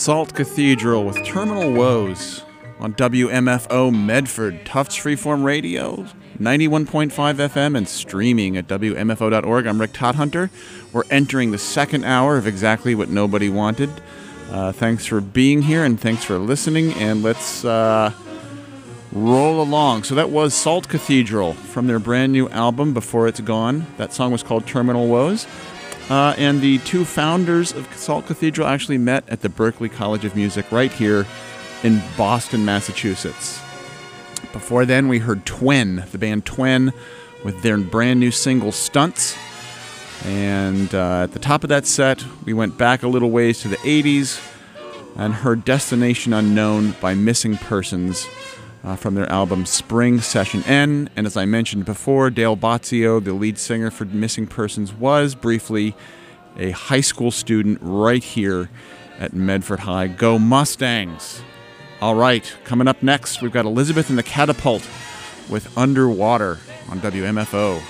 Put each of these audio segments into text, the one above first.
Salt Cathedral with Terminal Woes on WMFO Medford, Tufts Freeform Radio, 91.5 FM and streaming at WMFO.org. I'm Rick Todhunter. We're entering the second hour of Exactly What Nobody Wanted. Thanks for being here and thanks for listening, and let's roll along. So that was Salt Cathedral from their brand new album, Before It's Gone. That song was called Terminal Woes. And the two founders of Salt Cathedral actually met at the Berklee College of Music right here in Boston, Massachusetts. Before then, we heard Twen, the band Twen, with their brand new single, Stunts. And at the top of that set, we went back a little ways to the 80s and heard Destination Unknown by Missing Persons from their album Spring Session N. And as I mentioned before, Dale Bozzio, the lead singer for Missing Persons, was briefly a high school student right here at Medford High. Go Mustangs! All right, coming up next, we've got Elizabeth and the Catapult with Underwater on WMFO.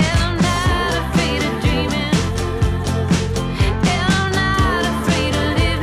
Live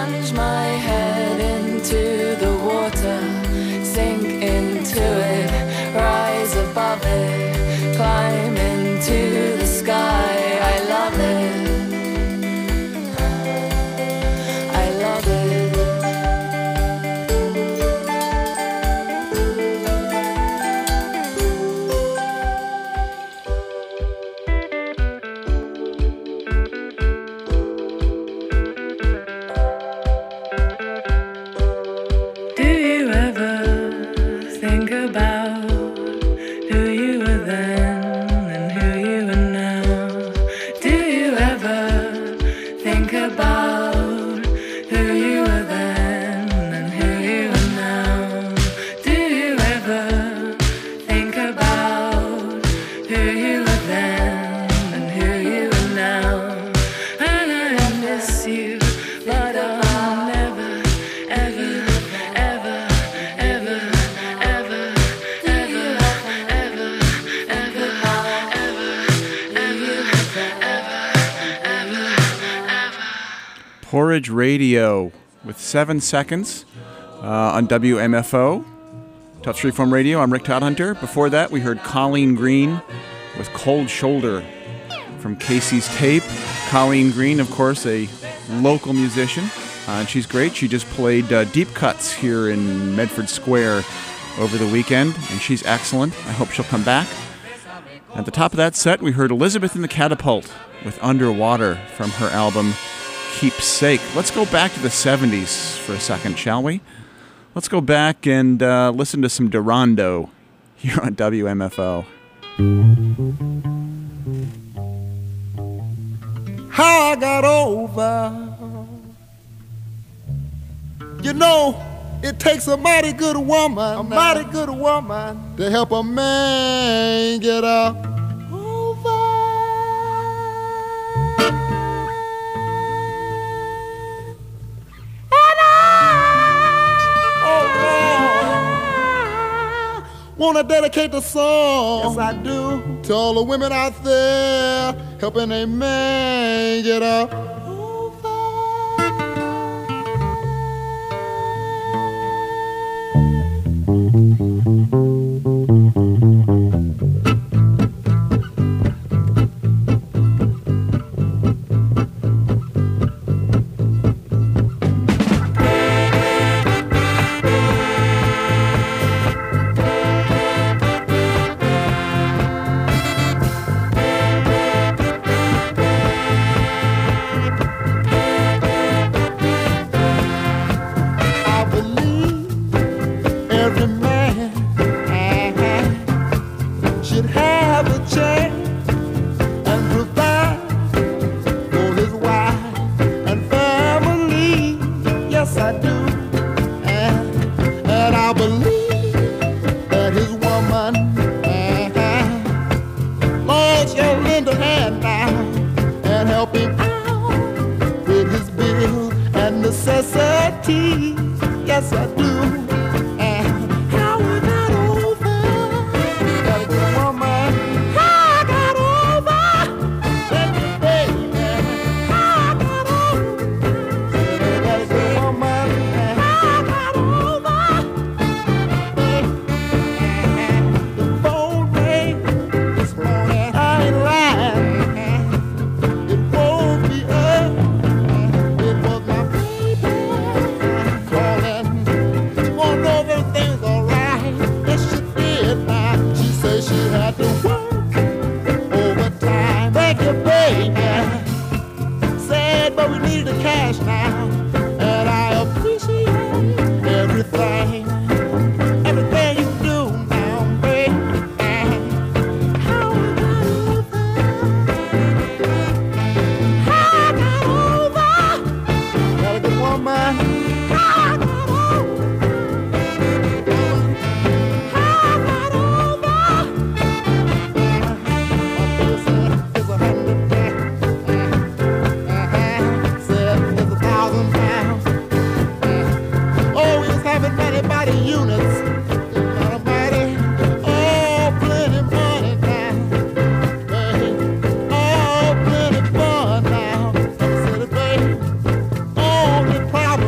plunge my head into the water, sink into it, rise above it, climb into the sky. I love it. I love it. Do you ever think about who you were then and who you are now? Do you ever think about who you were then and who you are now? Do you ever think about who you were then and who you are now? And I miss you, but I'll never, ever, ever, ever, ever, ever, ever, ever, Porridge Radio with 7 seconds on WMFO, Touch Freeform Radio. I'm Rick Todhunter. Before that, we heard Colleen Green with Cold Shoulder from Casey's Tape. Colleen Green, of course, a local musician, and she's great. She just played Deep Cuts here in Medford Square over the weekend, and she's excellent. I hope she'll come back. At the top of that set, we heard Elizabeth and the Catapult with Underwater from her album Keepsake. Let's go back to the 70s for a second, shall we? Let's go back and listen to some Durando here on WMFO. How I got over. You know, it takes a mighty good woman, to help a man get up. Wanna dedicate the song, yes I do, to all the women out there helping a man get up. Yes, I do. And how I got over, gotta get a woman. How I got over, baby, baby. How I got over, gotta get a woman. How I got over, the phone rang this morning. I ain't lying. It woke me up. It was my baby calling. She wanna know if everything's alright. Yes, she did now. She said she had to work overtime. Thank you, baby. Said, but we needed the cash now. And I appreciate everything. Everything you do now, baby. How I got over. How I got over. Got a good woman. How I got over. How I got over. It's 100 pounds. Said it's 1,000 pounds. Oh, we was having money by the units. Not a mighty. Oh, plenty money now. Oh, plenty fun now. Said it, babe. Only problem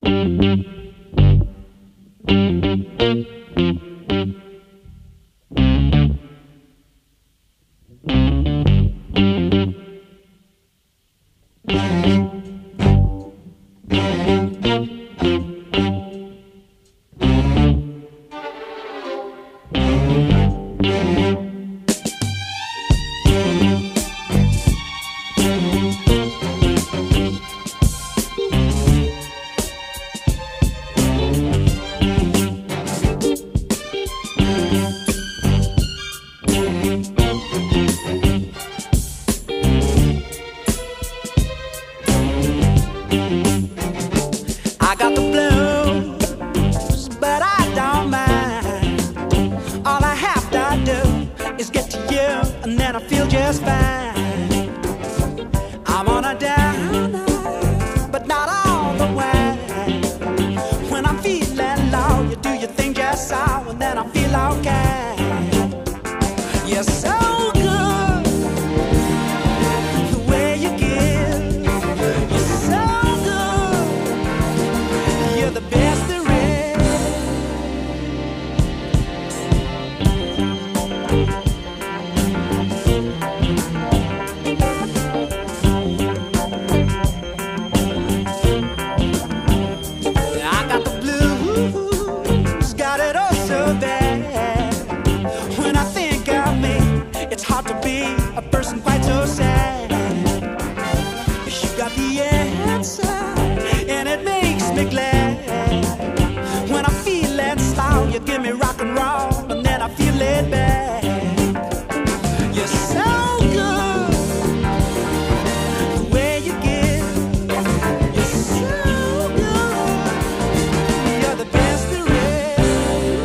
I got the blues, but I don't mind. All I have to do is get to you, and then I feel just fine. I'm on a down, but not all the way. When I'm feeling low, you do your thing just so, and then I feel okay. You're so good, the way you give. You're so good. You're the best there is. I got the blues, got it all so bad. When I think of me, it's hard to be a person quite so sad. You got the answer, and it makes me glad. When I'm feeling slow, you give me rock and roll, and then I feel it back. You're so good, the way you give. You're so good, you're the best there is.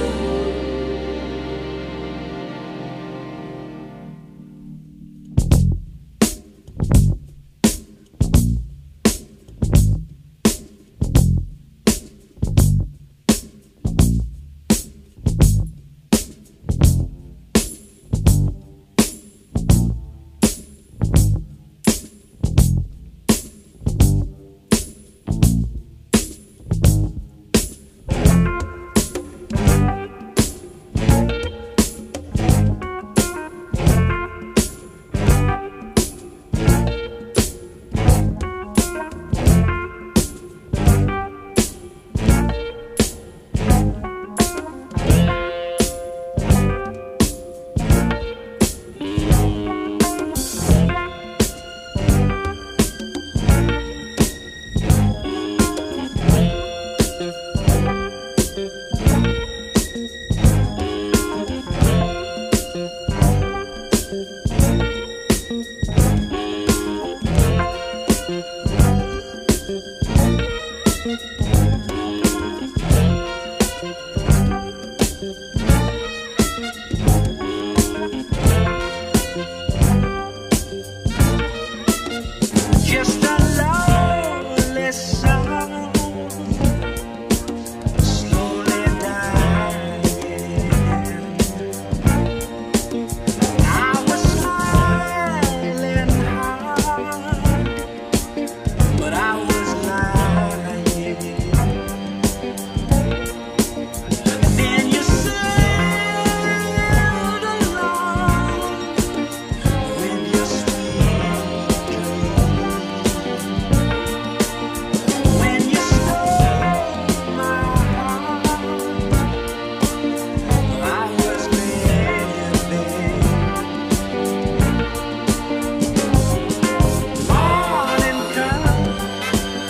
Just a lonely song, slowly dying. I was smiling hard, but I was lying. And then you sailed along with your sweet dreams. When you stole my heart, I was living. Morning comes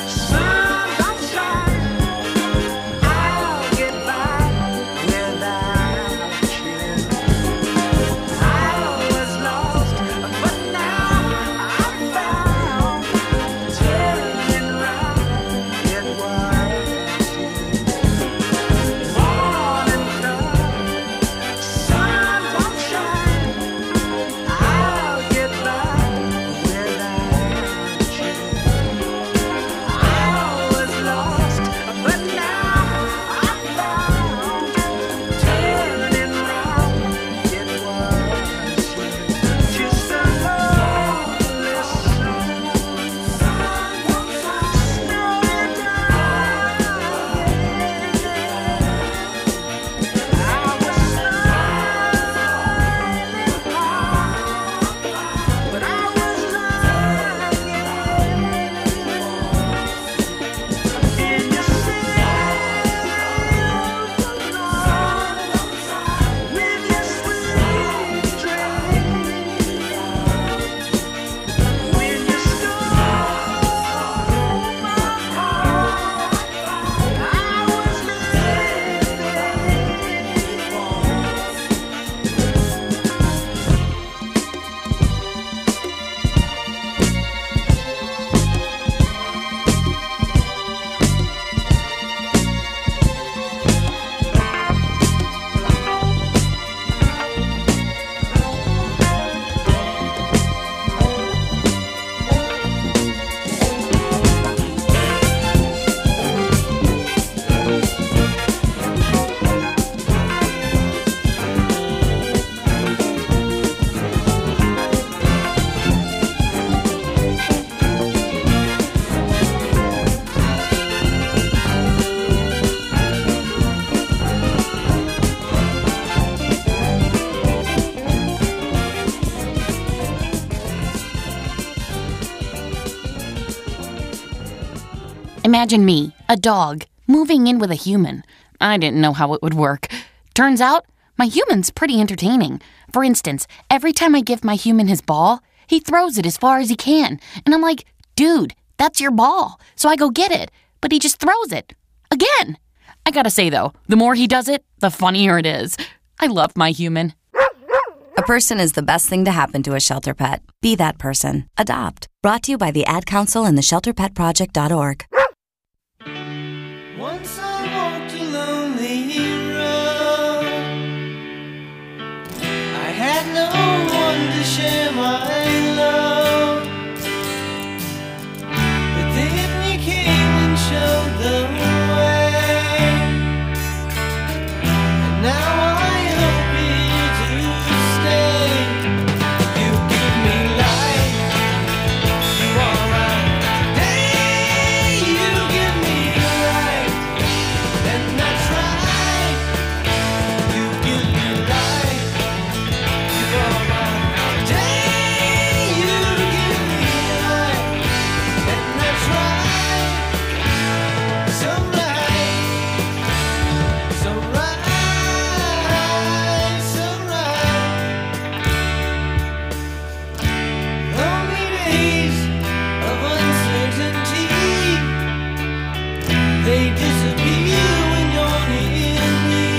Imagine me, a dog, moving in with a human. I didn't know how it would work. Turns out, my human's pretty entertaining. For instance, every time I give my human his ball, he throws it as far as he can. And I'm like, dude, that's your ball. So I go get it. But he just throws it. Again. I gotta say, though, the more he does it, the funnier it is. I love my human. A person is the best thing to happen to a shelter pet. Be that person. Adopt. Brought to you by the Ad Council and the ShelterPetProject.org. Once I walked a lonely road. I had no one to share my love. But then you came and showed the way. And now I hope you do stay. You give me life. You are right. Hey, you give me life. And that's right. You give me life. You are right. Hey, you give me life. And that's right. So right. So right. So right. Lonely days of uncertainty, they disappear when you're near me.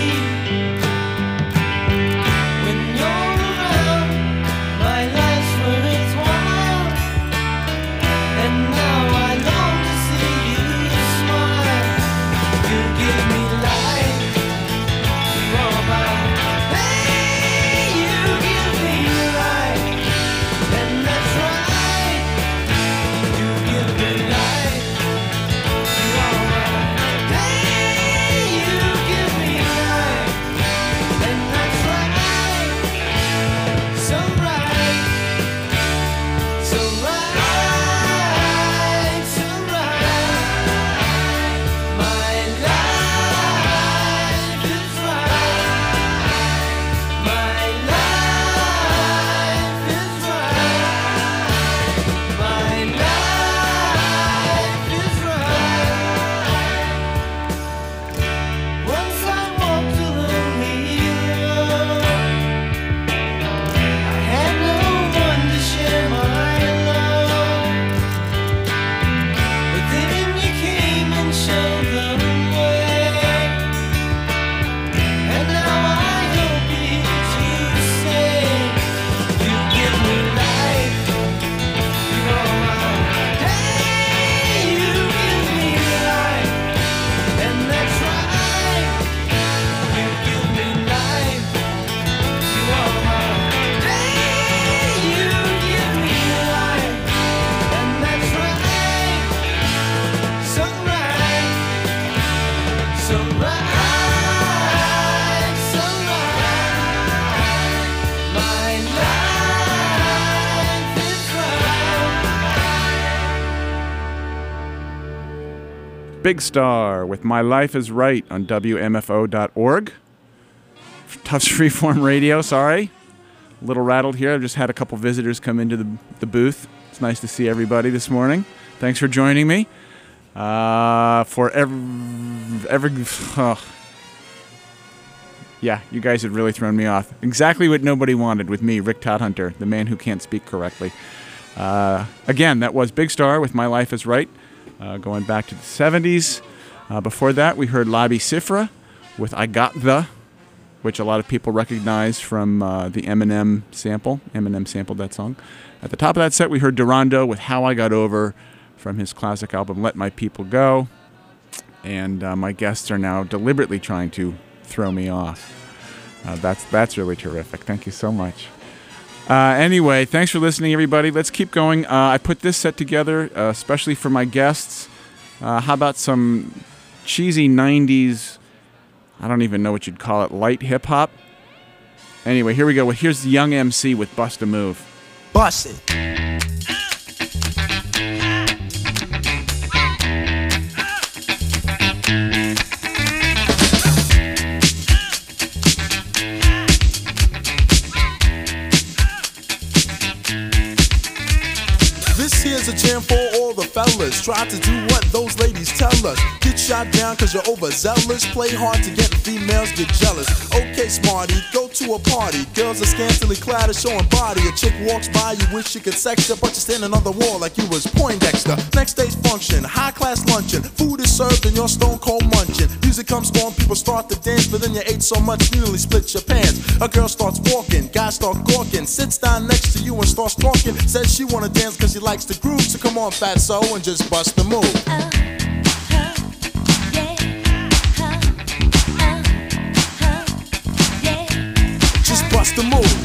When you're around, my life's worthwhile. And now I long to see you smile. You give me life. You are mine. Hey, you give me life. And that's right. You give me life. You are mine. Hey, you give me life. And that's right. So right. So right. So right. My life is right. My life is right. My life is right. Once I walked a lonely road. I had no one to share my love. But then you came and showed the way. And now I hope you to say, you give me life. You are mine. Hey, you give me life. And that's right. You give me life. You are mine. Hey, you give me life. And that's right. So right. So right. So right. My life is right. Big Star with My Life is Right on WMFO.org. Tufts Freeform Radio, sorry. A little rattled here. I've just had a couple visitors come into the booth. It's nice to see everybody this morning. Thanks for joining me. For yeah, you guys have really thrown me off. Exactly what nobody wanted with me, Rick Todhunter, the man who can't speak correctly. Again, that was Big Star with My Life is Right, going back to the 70s. Before that, we heard Labi Siffre with I Got The, which a lot of people recognize from the Eminem sample. Eminem sampled that song. At the top of that set, we heard Durando with How I Got Over from his classic album Let My People Go. And my guests are now deliberately trying to throw me off. That's really terrific. Thank you so much. Anyway, thanks for listening, everybody. Let's keep going. I put this set together especially for my guests. How about some cheesy 90s, I don't even know what you'd call it, light hip-hop? Anyway, here we go. Here's the Young MC with Bust a Move. Bust it. This here's a jam for all the fellas fellas try to do what those ladies tell us. Get shot down cause you're overzealous. Play hard to get females get jealous. Okay, smarty, go to a party. Girls are scantily clad and showing body. A chick walks by, you wish you could sex her, but you're standing on the wall like you was Poindexter. Next day's function, high class luncheon. Food is served and you're stone cold munching. Music comes on, people start to dance, but then you ate so much you nearly split your pants. A girl starts walking, guys start gawking, sits down next to you and starts talking. Says she wanna dance cause she likes the groove, so come on fatso and just bust the move. Just bust the move.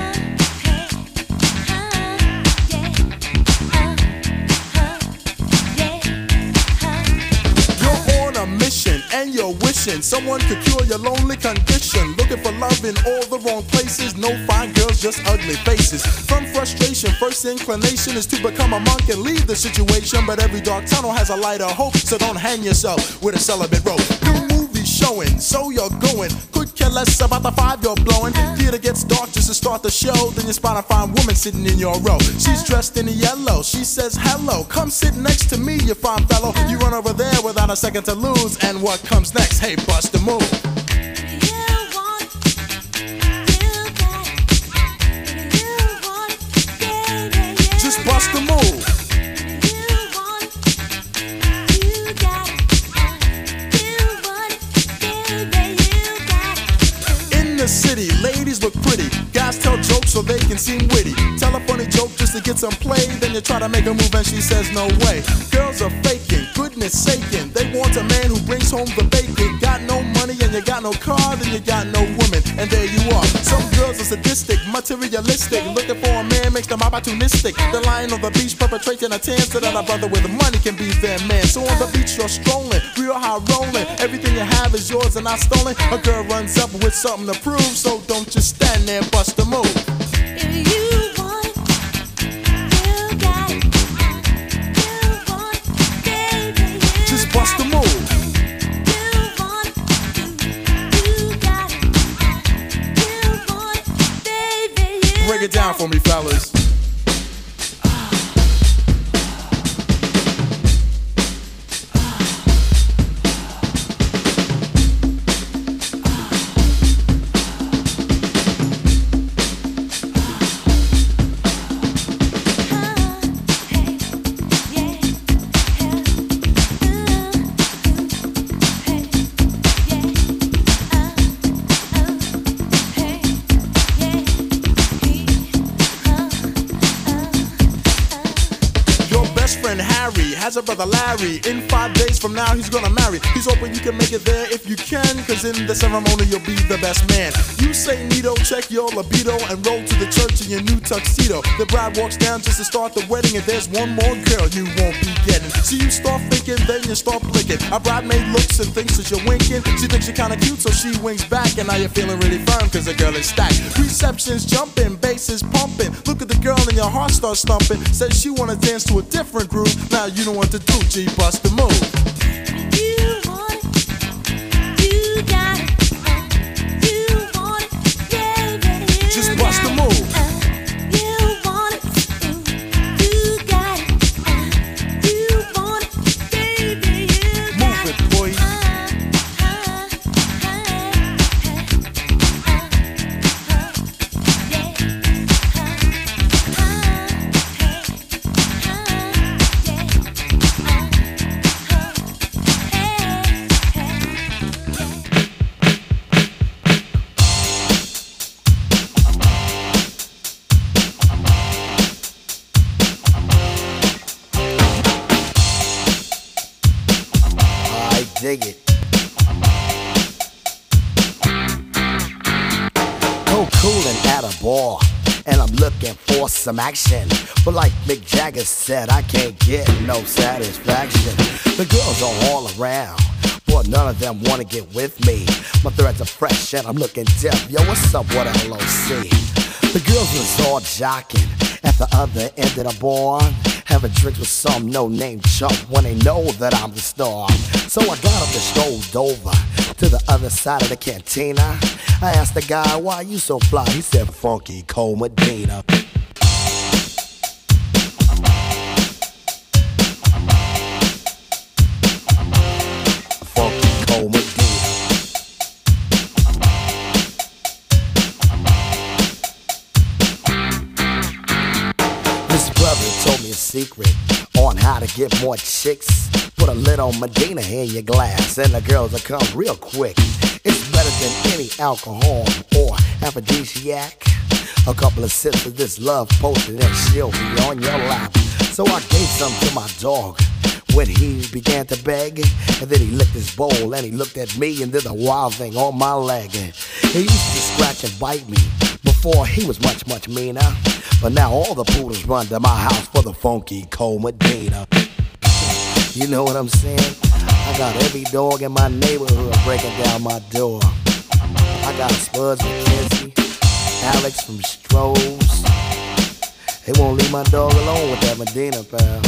You're on a mission and you're wishing someone could cure your lonely condition. Looking for love in all the wrong places. No fine girls, just ugly faces. From frustration, first inclination is to become a monk and leave the situation. But every dark tunnel has a light of hope, so don't hang yourself with a celibate rope. New movie showing, so you're going. Could care less about the 5 you're blowing. Theater gets dark just to start the show. Then you spot a fine woman sitting in your row. She's dressed in yellow, she says hello. Come sit next to me, you fine fellow. You run over there without a second to lose. And what comes next? Hey, bust the move. Just bust the move. In the city, ladies look pretty. Guys tell jokes so they can seem witty. Tell a funny joke just to get some play. Then you try to make a move and she says no way. Girls are faking, goodness saking. They want a man who brings home the bacon. Got no money and you got no car, then you got no woman. And there you are. Some girls are sadistic, materialistic. Looking for a man makes them opportunistic. They're lying on the beach perpetrating a tan so that a brother with money can be their man. So on the beach you're strolling, real high rolling. Everything you have is yours and not stolen. A girl runs up with something to prove, so don't just stand there and bust the move. Just bust the move. Break it down for me, fellas. Has a brother Larry. In 5 days from now he's gonna marry. He's hoping you can make it there if you can, cause in the ceremony you'll be the best man. You say neato, check your libido, and roll to the church in your new tuxedo. The bride walks down just to start the wedding, and there's one more girl you won't be getting. So you start thinking, then you start blinking. A bridemaid looks and thinks that you're winking. She thinks you're kinda cute, so she winks back, and now you're feeling really firm cause the girl is stacked. Reception's jumping, bass is pumping. Look at the girl and your heart starts thumping. Says she wanna dance to a different groove. Now you know what to do, G, bust the move. You want it, you got it. You want it, baby, you just bust the move. You want it, you got it. You want it, baby, you got it. Move it, boy. Dig it. Oh, coolin' at a bar, and I'm looking for some action. But like Mick Jagger said, I can't get no satisfaction. The girls are all around, but none of them wanna get with me. My threads are fresh and I'm looking deaf. Yo, what's up, what LOC? The girls was all jocking at the other end of the bar, having drinks with some no-name chump when they know that I'm the star. So I got up and strolled over to the other side of the cantina. I asked the guy, why you so fly? He said, Funky Cole Medina. secret on how to get more chicks. Put a little Medina in your glass and the girls will come real quick. It's better than any alcohol or aphrodisiac. A couple of sips of this love potion and she'll be on your lap. So I gave some to my dog when he began to beg. And then he licked his bowl and he looked at me and did a wild thing on my leg. He used to scratch and bite me before he was much, much meaner. But now all the poodles run to my house for the funky cold Medina. You know what I'm saying? I got every dog in my neighborhood breaking down my door. I got Spuds McKenzie, Alex from Strohs. They won't leave my dog alone with that Medina, pal.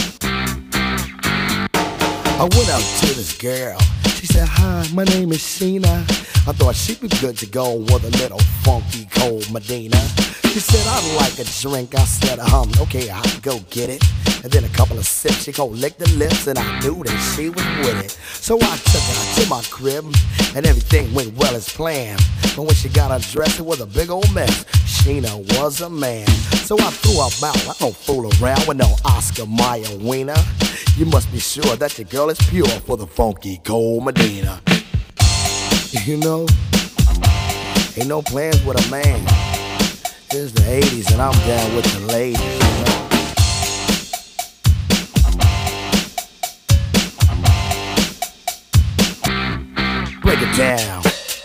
I went up to this girl. She said, hi, my name is Sheena. I thought she'd be good to go with a little funky cold Medina. She said, I'd like a drink. I said, okay, I'll go get it. And then a couple of sips, she gon' lick the lips, and I knew that she was with it. So I took her to my crib, and everything went well as planned. But when she got undressed, it was a big old mess. Sheena was a man. So I threw her out. I don't fool around with no Oscar Mayer wiener. You must be sure that your girl is pure for the funky cold Medina. You know, ain't no plans with a man. It's the 80s and I'm down with the ladies, you know. Break it down.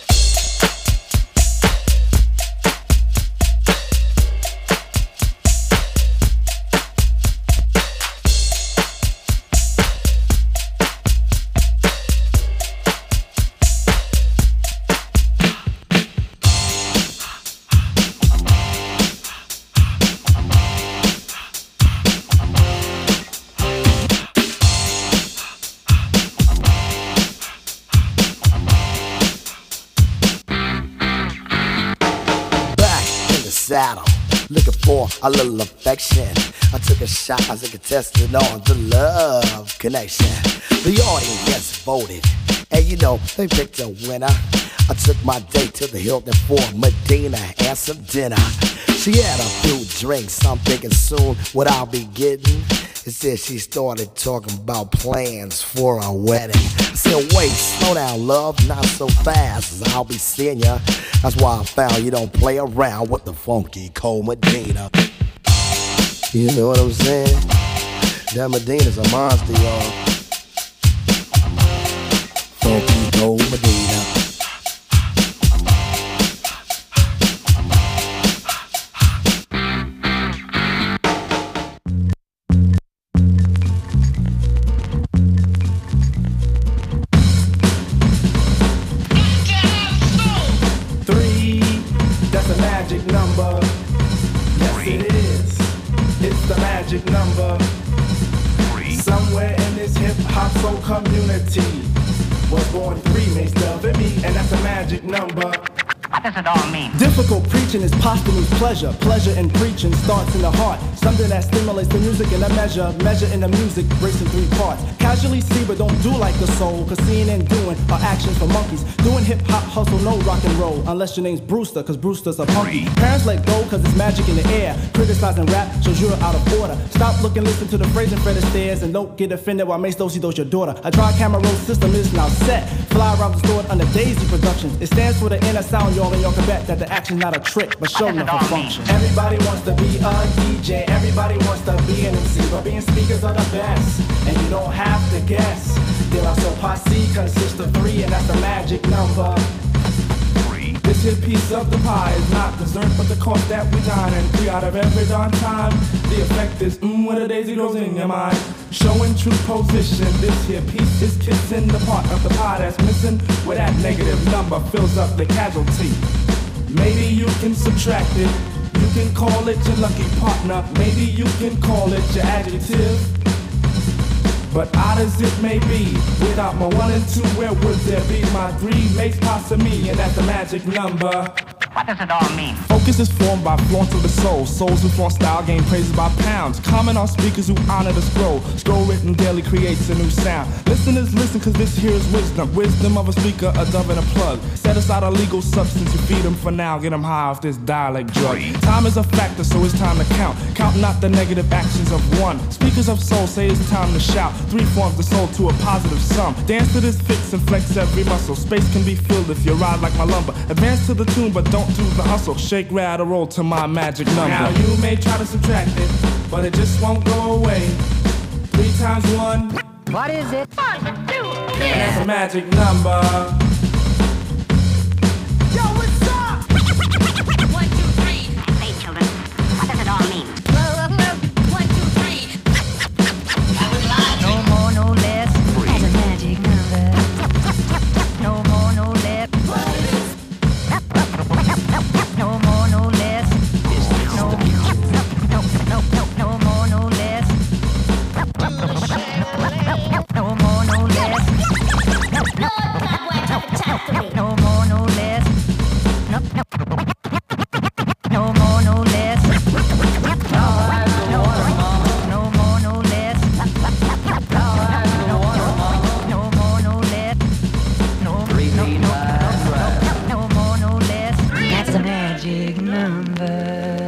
Saddle, looking for a little affection. I took a shot as a contestant on the love connection. The audience voted, and you know, they picked a winner. I took my date to the Hilton for Medina and some dinner. She had a few drinks, I'm thinking soon what I'll be getting. Instead she started talking about plans for a wedding. I said, wait, slow down, love, not so fast, I'll be seeing ya. That's why I found you don't play around with the funky cold Medina. You know what I'm saying? That Medina's a monster, y'all. Funky cold Medina. Number, yes it is. It's the magic number. Somewhere in this hip hop soul community was born three makes love and me, and that's a magic number. What does it all mean? Difficult preaching is posthumous pleasure. Pleasure in preaching starts in the heart. Something that stimulates the music in a measure. Measure in the music breaks in three parts. Casually see but don't do like the soul. Cause seeing and doing are actions for monkeys. Doing hip hop hustle, no rock and roll. Unless your name's Brewster, cause Brewster's a punky. Parents let go cause it's magic in the air. Criticizing rap shows you're out of order. Stop looking, listen to the phrase and Fred Astaire. And don't get offended while Mace Dosey does your daughter. A dry camera roll system is now set. Fly around the store under Daisy Productions. It stands for the inner sound, y'all, and y'all can bet that the action's not a trick, but show enough a function. Everybody wants to be a DJ, everybody wants to be an MC, but being speakers are the best, and you don't have to guess. De La Soul Posse consists of three, and that's the magic number. This here piece of the pie is not dessert, but the cost that we dine. And 3 out of every darn time, the effect is when a daisy grows in your mind. Showing true position, this here piece is kissing the part of the pie that's missing, where that negative number fills up the casualty. Maybe you can subtract it, you can call it your lucky partner, maybe you can call it your adjective. But odd as it may be, without my 1 and 2, where would there be my 3 makes pasta me, and that's the magic number. What does it all mean? Focus is formed by flaunt of the soul. Souls who flaunt style gain praises by pounds. Comment on speakers who honor the scroll. Scroll written daily creates a new sound. Listeners listen cause this here is wisdom. Wisdom of a speaker, a dove and a plug. Set aside a legal substance, you feed them for now. Get them high off this dialect drug. Time is a factor so it's time to count. Count not the negative actions of one. Speakers of soul say it's time to shout. Three forms the soul to a positive sum. Dance to this fix and flex every muscle. Space can be filled if you ride like my lumber. Advance to the tune but don't do the hustle. Shake, rattle, roll to my magic number. Now you may try to subtract it, but it just won't go away. 3 times 1. What is it? 1, 2, 3. That's a magic number. Yo, what's up? 1, 2, 3. Hey, children, what does it all mean? 1, 2, 3. I was lying. No more, no less. That's a magic number. No more, no less. No more, no less. No more, no less. No more, no less. No more, no less. No more, no less. No more, no less. No more, no less. No more, no less. That's the magic number.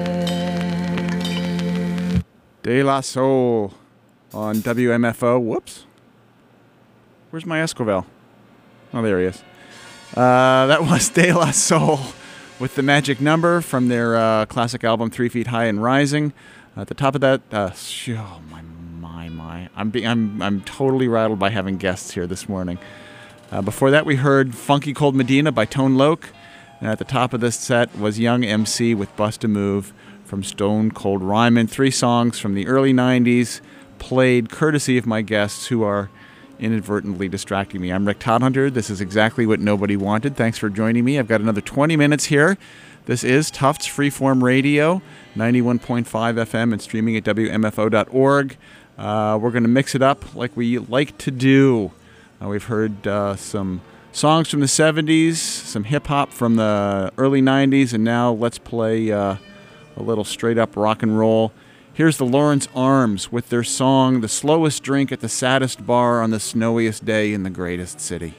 De La Soul on WMFO. Whoops. Where's my Esquivel? Oh, there he is. That was De La Soul with the magic number from their classic album 3 Feet High and Rising. At the top of that, oh my. I'm totally rattled by having guests here this morning. Before that, we heard Funky Cold Medina by Tone Loc. And at the top of this set was Young MC with Bust a Move from Stone Cold Ryman. 3 songs from the early 90s, played courtesy of my guests who are inadvertently distracting me. I'm Rick Todhunter. This is exactly what nobody wanted. Thanks for joining me. I've got another 20 minutes here. This is Tufts Freeform Radio, 91.5 FM and streaming at WMFO.org. We're going to mix it up like we like to do. We've heard some songs from the 70s, some hip-hop from the early 90s, and now let's play a little straight-up rock and roll. Here's the Lawrence Arms with their song, The Slowest Drink at the Saddest Bar on the Snowiest Day in the Greatest City.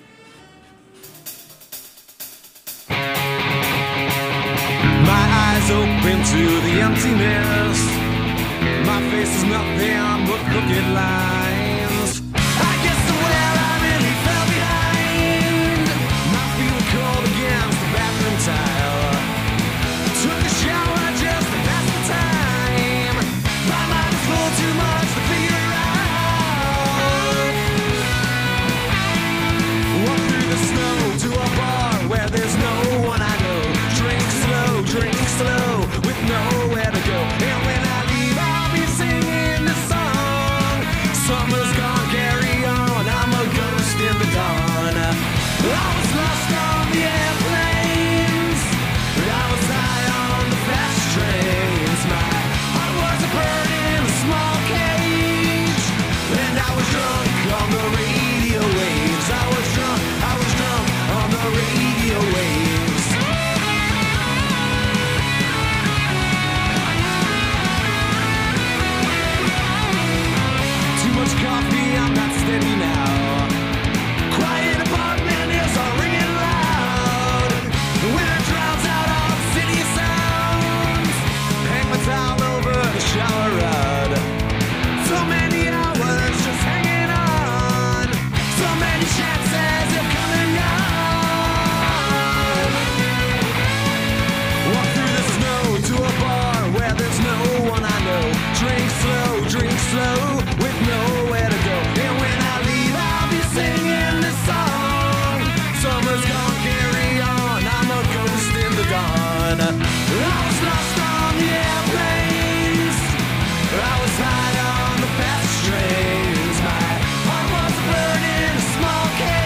My eyes open to the emptiness. My face is nothing but crooked lines. I guess somewhere I really fell behind. My feet were cold against the bathroom tile. Took a shower just to pass the time. My mind is full too much to figure out. Walk through the snow to a bar where there's no one I know. Drink slow, with nowhere to go. And when I leave, I'll be singing this song. Summer's gone, carry on. I'm a ghost in the dawn. I was lost on the airplanes. I was high on the fast trains. My heart was a bird in a small cage. And I was drunk on the radio waves. I was drunk on the radio waves. Much coffee, I'm not steady now. Quiet apartment is all ringing loud. The winter drowns out all the city sounds. Hang my towel over the shower rod. So many hours just hanging on. So many chances of coming on. Walk through the snow to a bar where there's no one I know. Drink slow, with nowhere to go. And when I leave, I'll be singing this song. Summer's gone, carry on. I'm a ghost in the dawn. I was lost on the airplanes. I was high on the fast trains. My heart was a bird in a small cage.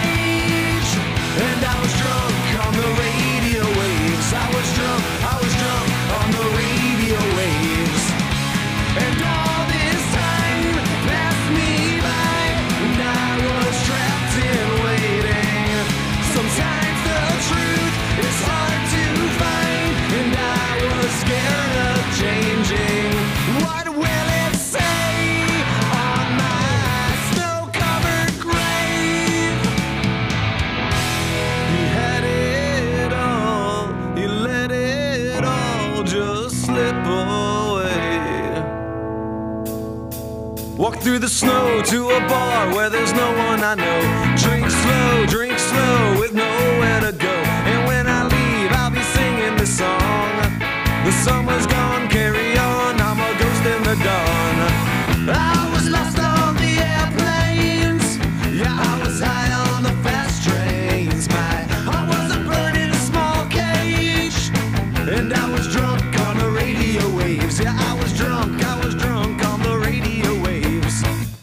through the snow to a bar where there's no one I know. Drink slow with nowhere to go. And when I leave, I'll be singing this song. The summer's gone, carry on, I'm a ghost in the dawn. I was lost on the airplanes, yeah, I was high on the fast trains. I was a bird in a small cage, and I was drunk on the radio waves. Yeah, I was drunk on the radio waves.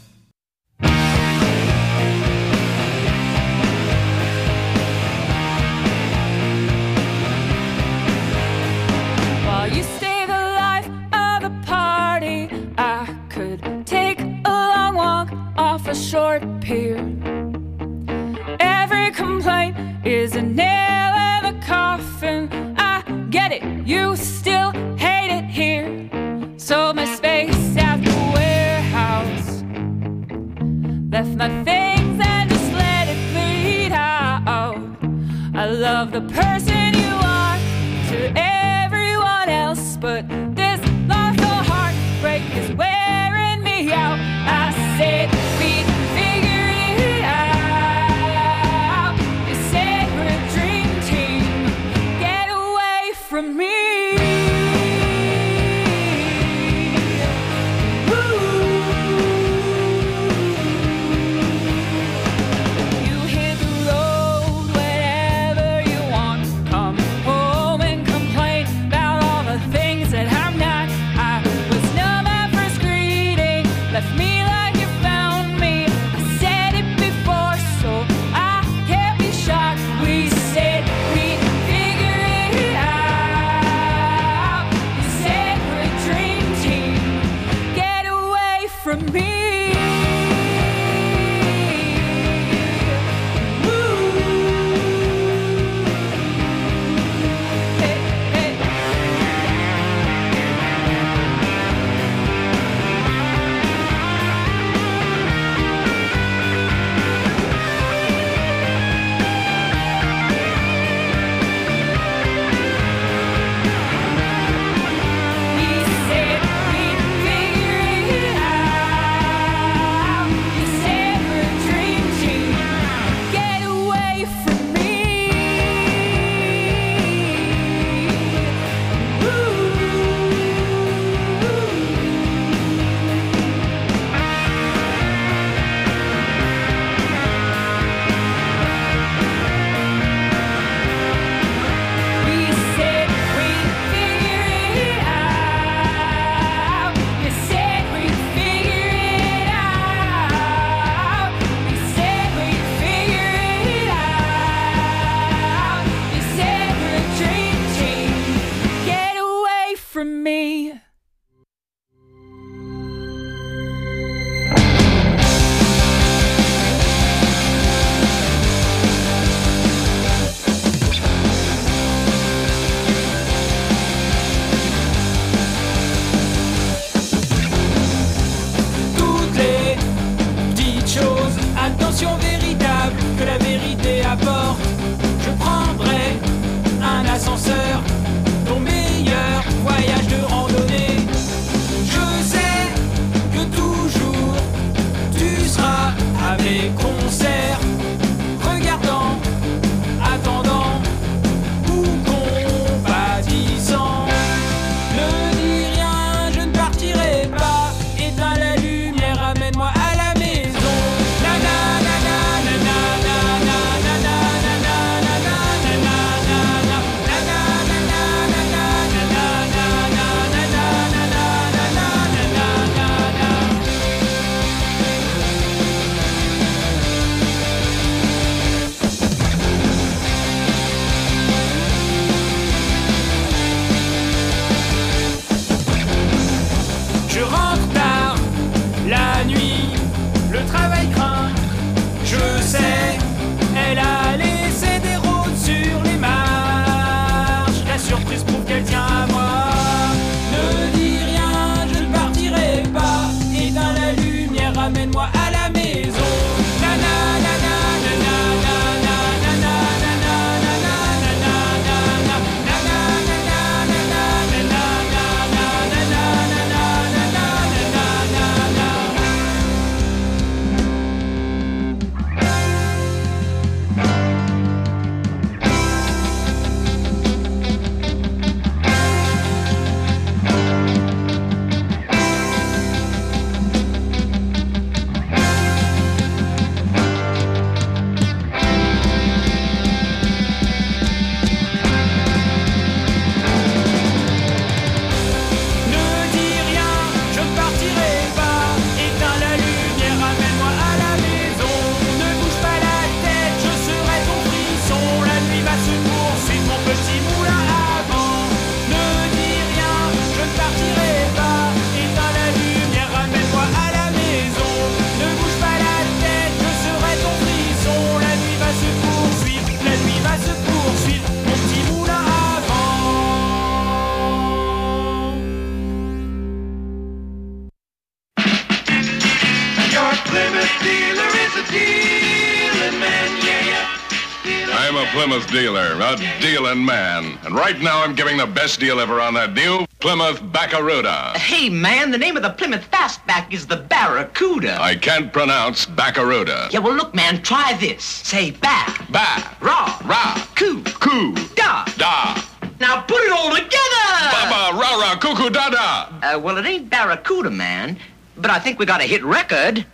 While you stay the life of the party, I could take a long walk off a short pier. Every complaint is a nail in the coffin. I get it, you still hate it here. Sold my space at the warehouse, left my things and just let it bleed out. I love the person you are to everyone else, but this loss of heartbreak is wearing me out. I said we can figure it out. You said we're a dream team. Get away from me. You hit the road whenever you want. a Plymouth dealer, a dealing man. And right now I'm giving the best deal ever on that new Plymouth Barracuda. Hey, man, the name of the Plymouth Fastback is the Barracuda. I can't pronounce Barracuda. Yeah, well, look, man, try this. Say back. Ra. Coo. Da. Now put it all together! Baba, ra, cuckoo, da. Well, it ain't Barracuda, man, but I think we got a hit record.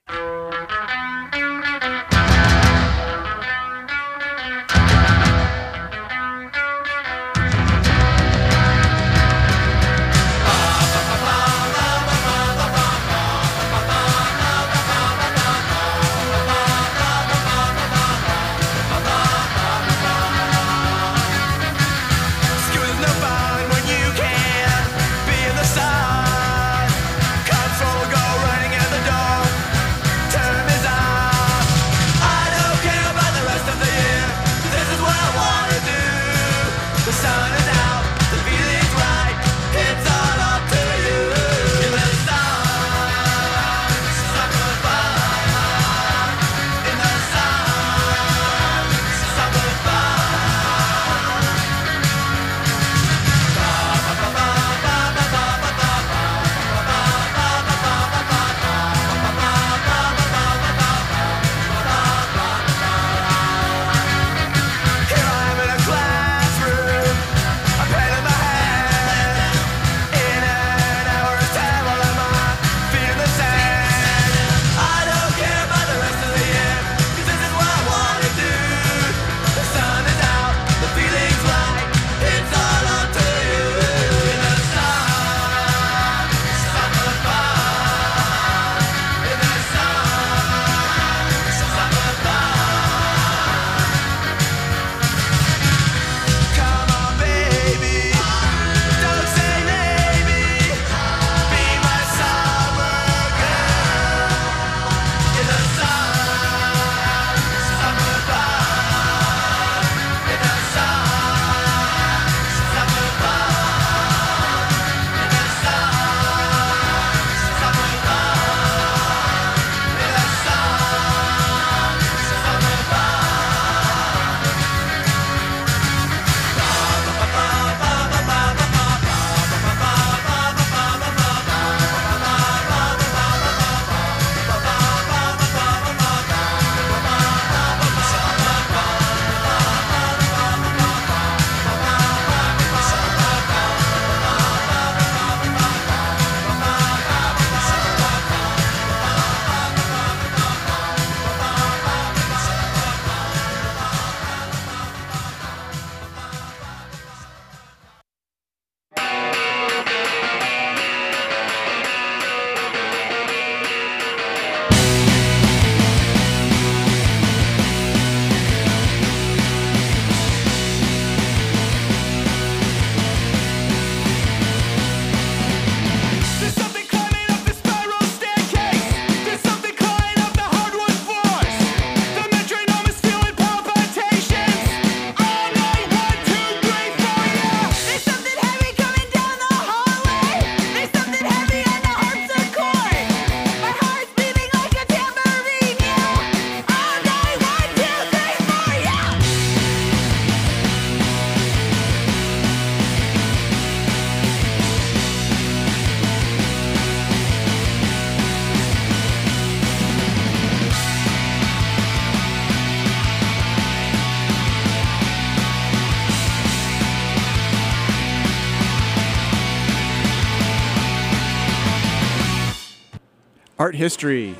Art History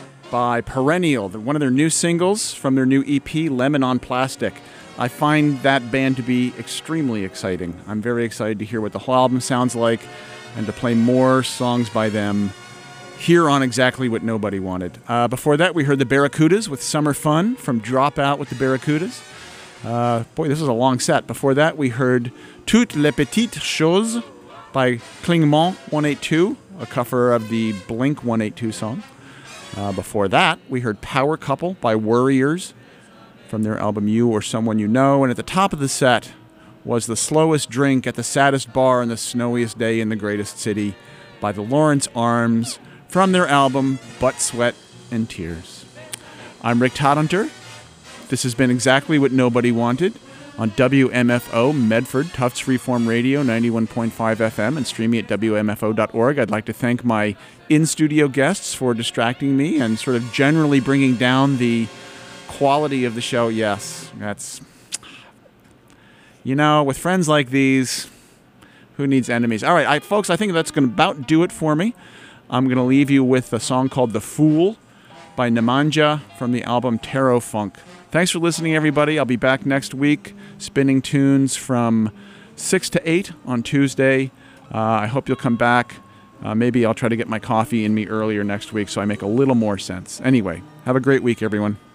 by Perennial, one of their new singles from their new EP, Lemon on Plastic. I find that band to be extremely exciting. I'm very excited to hear what the whole album sounds like and to play more songs by them here on Exactly What Nobody Wanted. Before that, we heard the Barracudas with Summer Fun from Dropout with the Barracudas. Boy, this is a long set. Before that, we heard Toutes les petites choses by Klingmont 182, a cover of the Blink 182 song. Before that, we heard Power Couple by Worriers from their album You or Someone You Know. And at the top of the set was The Slowest Drink at the Saddest Bar on the Snowiest Day in the Greatest City by the Lawrence Arms from their album Butt, Sweat, and Tears. I'm Rick Todhunter, This has been exactly what nobody wanted on WMFO Medford, Tufts Freeform Radio, 91.5 FM, and streaming at WMFO.org. I'd like to thank my in-studio guests for distracting me and sort of generally bringing down the quality of the show. Yes, that's... You know, with friends like these, who needs enemies? All right, folks, I think that's going to about do it for me. I'm going to leave you with a song called The Fool by Nemanja from the album Tarot Funk. Thanks for listening, everybody. I'll be back next week, spinning tunes from 6 to 8 on Tuesday. I hope you'll come back. Maybe I'll try to get my coffee in me earlier next week so I make a little more sense. Anyway, have a great week, everyone.